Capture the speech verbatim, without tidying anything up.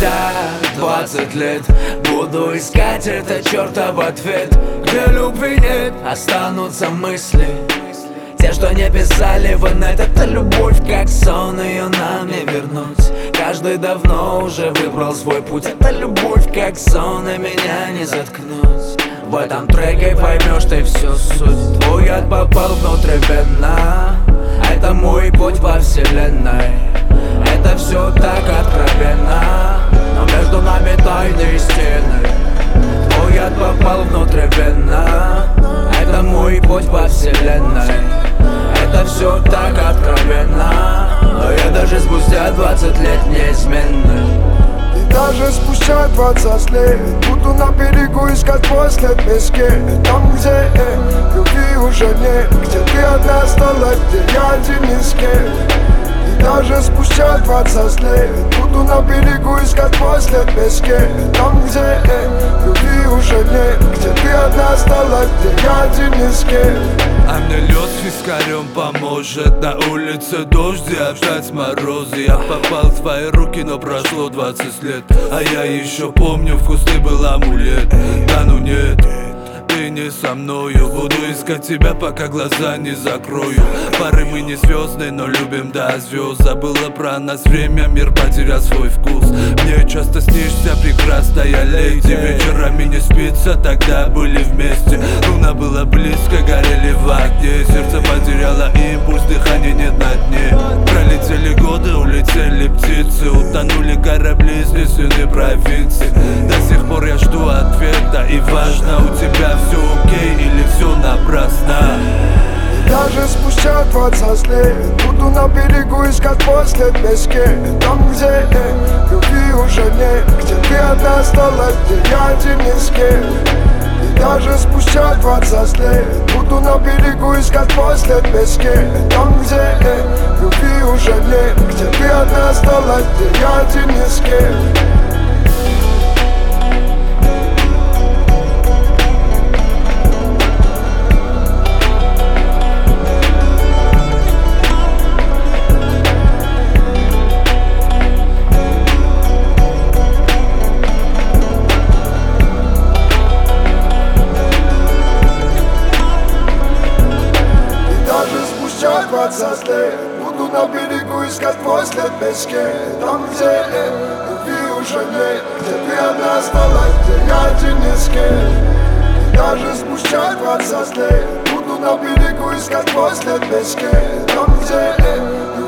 спустя двадцать лет буду искать этот чертов ответ. Где любви нет, останутся мысли, те, что не писали в инет. Это любовь как сон, ее нам не вернуть. Каждый давно уже выбрал свой путь. Это любовь как сон, и меня не заткнуть. В этом треке поймешь ты всю суть. Твой яд попал внутривенно. Это мой путь во вселенной. Это все так откровенно, но между нами тайные стены. Твой яд попал внутривенно. Это мой путь во вселенной. Это все так откровенно, но я даже спустя двадцать лет неизменный. И даже спустя двадцать лет буду на берегу искать после пески. Там, где э, любви уже нет, где ты одна осталась, где я один из кем. И даже спустя двадцать лет буду на берегу искать после пески. Там, где э, любви уже нет, где ты одна осталась, где я один из кем. А мне лед с вискарем поможет. На улице дождь и опять морозы. Я попал в твои руки, но прошло двадцать лет. А я еще помню, вкус ты был амулет. Да ну нет, ты не со мною. Буду искать тебя, пока глаза не закрою. Пары мы не звездные, но любим до звезд. Забыла про нас время, мир потерял свой вкус. Мне часто снишься, прекрасная леди. Вечерами не спится, тогда были вместе. Луна была близко, горели в огне. Сердце потеряло импульс, дыхания нет на дне. Пролетели годы, улетели птицы. Утонули корабли, снесены провинции. До сих пор я жду ответа, и важно, у тебя все окей или все напрасно. Даже спустя двадцать лет буду на берегу искать после пески. Там, где э, любви уже нет, где ты одна осталась, где я один из кем. И даже спустя двадцать лет буду на берегу искать после пески. Там, где э, любви уже нет, где ты одна осталась, где я один из кем. двадцать лет буду на берегу искать после пески. Там, где э, любви уже нет, где ты одна осталась, где я один из кем. И даже спустя двадцать лет буду на берегу искать после пески. Там, где э,